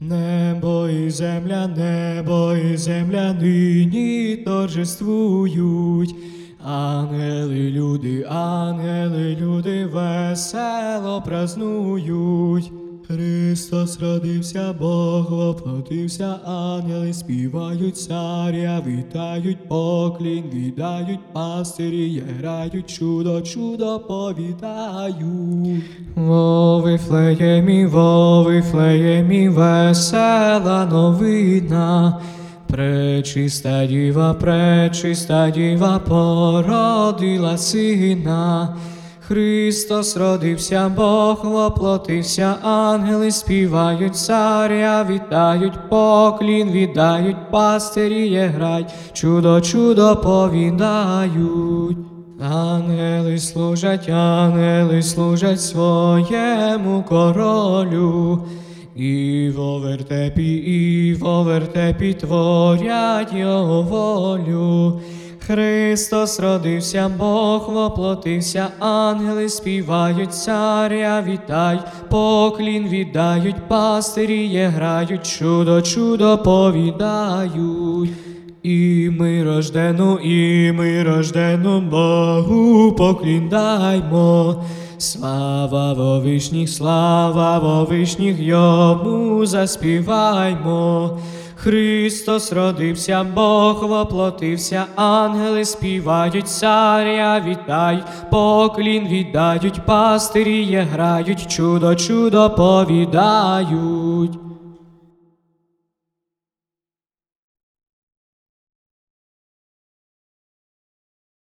Небо і земля нині торжествують. Ангели, люди весело празнують. Христос родився, Бог воплотився, ангели співають, царя вітають, поклін віддають, пастирі грають, чудо повідають. Во Вифлеємі весела новина, пречиста діва породила сина. Христос родився, Бог воплотився, ангели співають, царя вітають, поклін віддають, пастирі грають, чудо повідають. Ангели служать своєму королю, і во вертепі творять його волю. Христос родився, Бог воплотився, ангели співають, царя вітають, поклін віддають, пастирі грають, чудо повідають. І ми рождену Богу поклін даймо, слава во вишніх йому заспіваймо. Христос родився, Бог воплотився, ангели співають, царя вітають, поклін віддають, пастирі грають, чудо повідають.